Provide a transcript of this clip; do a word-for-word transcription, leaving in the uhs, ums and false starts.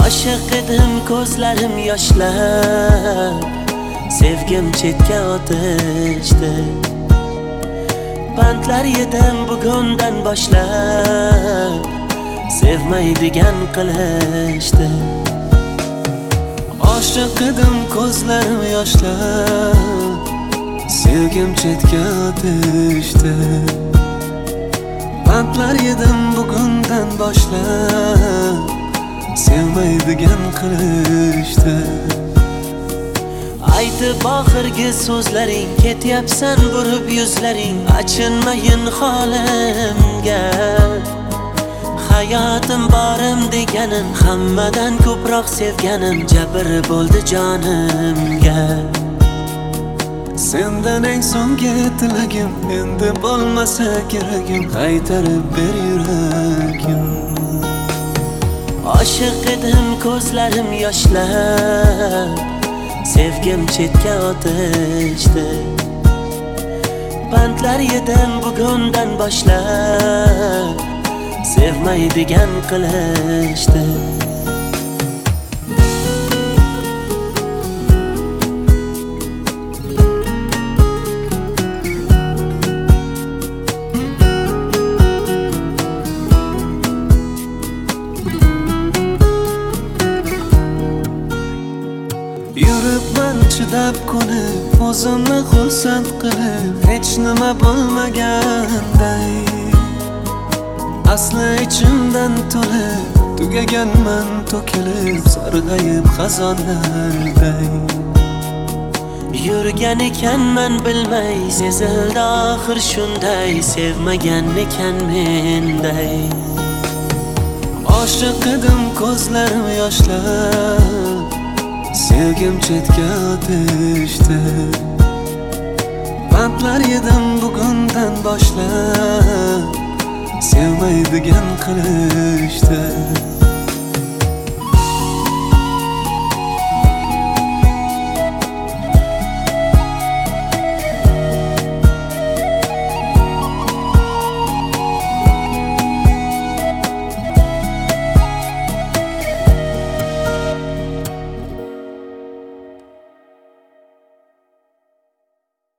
Oshiq edim, ko'zlarim yoshlar, sevgim chetga o'tishdi. Bandlar yedim bugundan boshlab, sevmaydigan qilishdi. Oshiq edim, ko'zlarim yoshlar, sevgim chetga o'tishdi. Bandlar yedim bugundan boshlab, sevmaydigan qilishdi. Aytib oxirgi so'zlaring, ketyapsan burib yuzlaring, achinmayin holimga. Hayotim borim deganim, hammadan ko'proq sevganim, jabr bo'ldi jonimga. Sendan eng so'nggi tilagim, endi bo'lmasa keragim, qaytarib ber yuragim. Oshiq edim, ko'zlarim yoshlar, sevgim chetga o'tishdi. Bandlar yedim bugundan boshlab, sevmaydigan qilishdi. Yuribman chidab kuni, o'zimni xursand qilib, hech nima bo'lmaganday. Asli ichimdan to'lib, tugaganman to'kilib, sarg'ayib xazonlarday. Yurgan ekanman bilmay, sezildi oxir shunday, sevmagan ekan menday. Oshiq edim, ko'zlarim yoshlar, sevgim chetga o'tishdi. Bandlar yedim bugundan boshlab, sevmaydigan qilishdi.